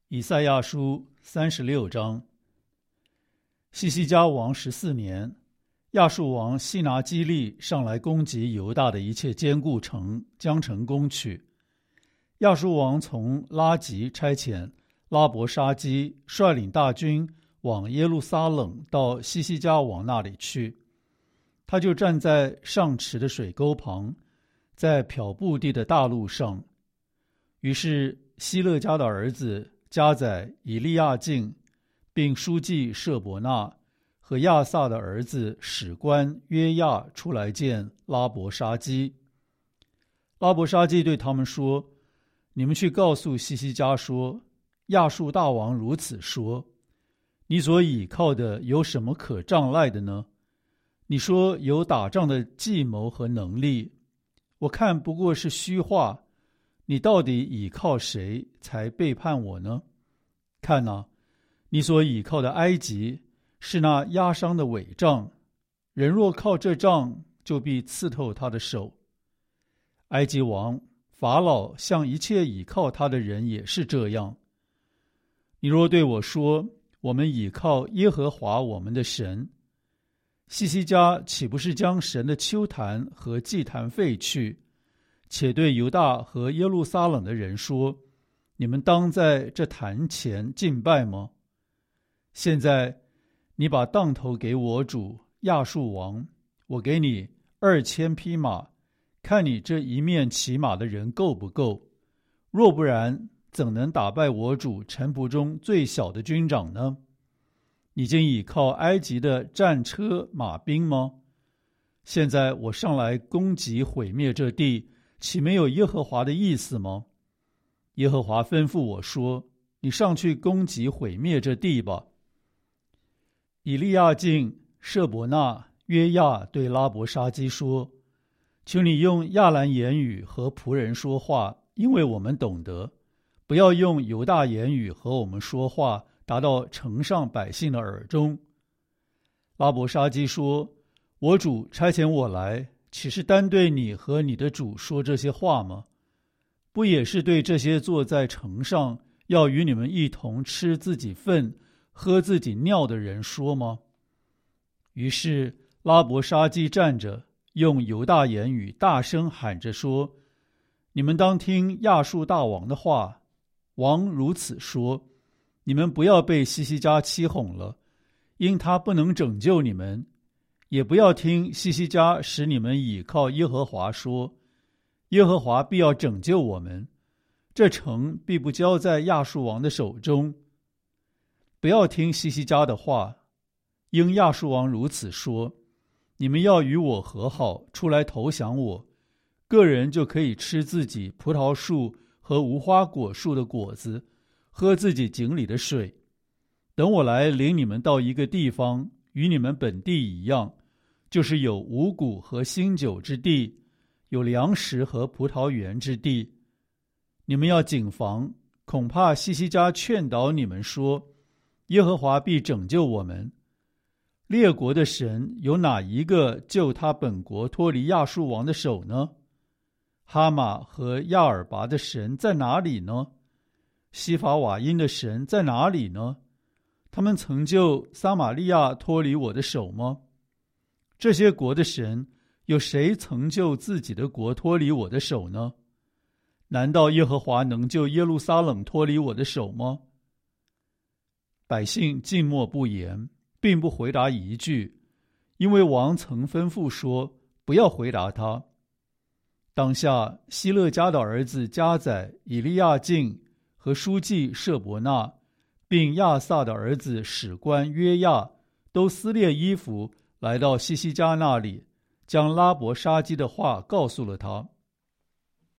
以赛亚书36章。西西家王14年，亚述王西拿基立上来攻击犹大的一切坚固城，将城攻取。亚述王从拉吉差遣拉伯沙基率领大军往耶路撒冷到西西家王那里去。他就站在上池的水沟旁，在漂布地的大路上。于是希勒家的儿子加载以利亚敬，并书记舍伯纳和亚萨的儿子史官约亚出来见拉伯沙基。拉伯沙基对他们说：你们去告诉西西家说，亚述大王如此说，你所倚靠的有什么可仗赖的呢？你说有打仗的计谋和能力，我看不过是虚话，你到底倚靠谁才背叛我呢？看哪，你所倚靠的埃及是那压伤的伪杖，人若靠这杖，就必刺透他的手。埃及王法老向一切倚靠他的人也是这样。你若对我说，我们倚靠耶和华我们的神，西西家岂不是将神的丘坛和祭坛废去，且对犹大和耶路撒冷的人说，你们当在这坛前敬拜吗？现在你把当头给我主亚述王，我给你2000匹马，看你这一面骑马的人够不够？若不然，怎能打败我主臣仆中最小的军长呢？你竟倚靠埃及的战车马兵吗？现在我上来攻击毁灭这地，岂没有耶和华的意思吗？耶和华吩咐我说，你上去攻击毁灭这地吧。以利亚敬、舍伯纳、约亚对拉伯沙基说，求你用亚兰言语和仆人说话，因为我们懂得，不要用犹大言语和我们说话，达到城上百姓的耳中。拉伯沙基说，我主差遣我来，岂是单对你和你的主说这些话吗？不也是对这些坐在城上，要与你们一同吃自己粪、喝自己尿的人说吗？于是拉伯沙基站着，用犹大言语大声喊着说，你们当听亚述大王的话。王如此说，你们不要被西西家欺哄了，因他不能拯救你们，也不要听西西家使你们倚靠耶和华说，耶和华必要拯救我们，这城必不交在亚述王的手中。不要听西西家的话，因亚述王如此说，你们要与我和好，出来投降我，个人就可以吃自己葡萄树和无花果树的果子，喝自己井里的水。等我来领你们到一个地方，与你们本地一样，就是有五谷和新酒之地，有粮食和葡萄园之地。你们要谨防，恐怕西西家劝导你们说，耶和华必拯救我们。列国的神有哪一个救他本国脱离亚述王的手呢？哈马和亚尔拔的神在哪里呢？西法瓦因的神在哪里呢？他们曾救撒玛利亚脱离我的手吗？这些国的神，有谁曾救自己的国脱离我的手呢？难道耶和华能救耶路撒冷脱离我的手吗？百姓静默不言，并不回答一句，因为王曾吩咐说，不要回答他。当下希勒家的儿子加载、以利亚敬和书记舍伯纳，并亚萨的儿子史官约亚，都撕裂衣服来到西西家那里，将拉伯沙基的话告诉了他。